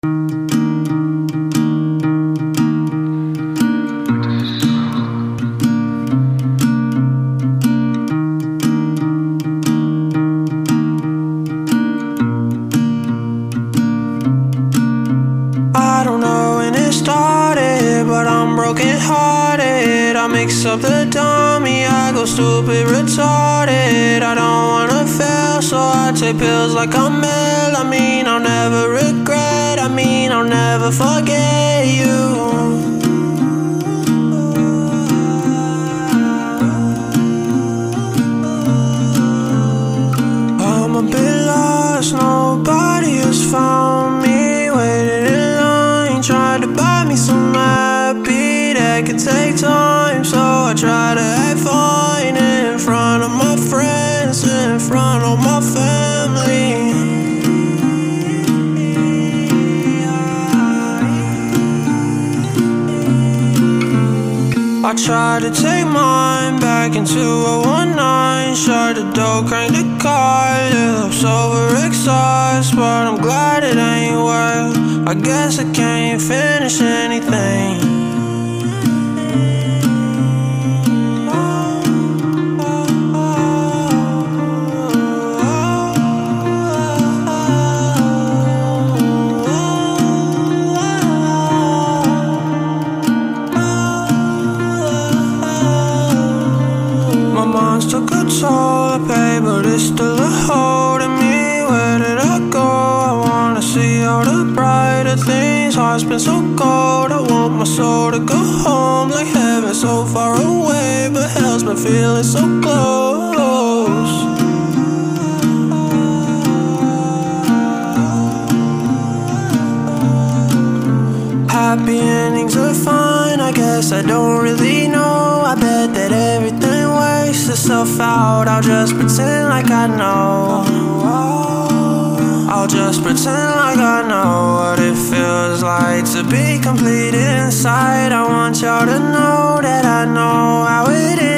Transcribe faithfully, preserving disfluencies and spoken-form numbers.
I don't know when it started, but I'm broken hearted. I mix up the dummy, I go stupid, retarded. I don't wanna fail, so I take pills like I'm ill. I mean, I'll never regret, I mean, I'll never forget you. I'm a bit lost, nobody has found me. Waited in line, tried to buy me some happy. That could take time, so I try to act fine in front of my friends, in front of my family. I tried to take mine back in two thousand nineteen. Shut the door, crank the car, lips over exhaust, but I'm glad it ain't work. I guess I can't finish anything. My mom's took a toll, I pay, but it's still a hold in me. Where did I go? I wanna see all the brighter things. Heart's been so cold, I want my soul to go home. Like heaven so far away, but hell's been feeling so close. Happy endings are fine, I guess I don't really know. I bet that everything works itself out. I'll just pretend like I know. I'll just pretend like I know what it feels like to be complete inside. I want y'all to know that I know how it is.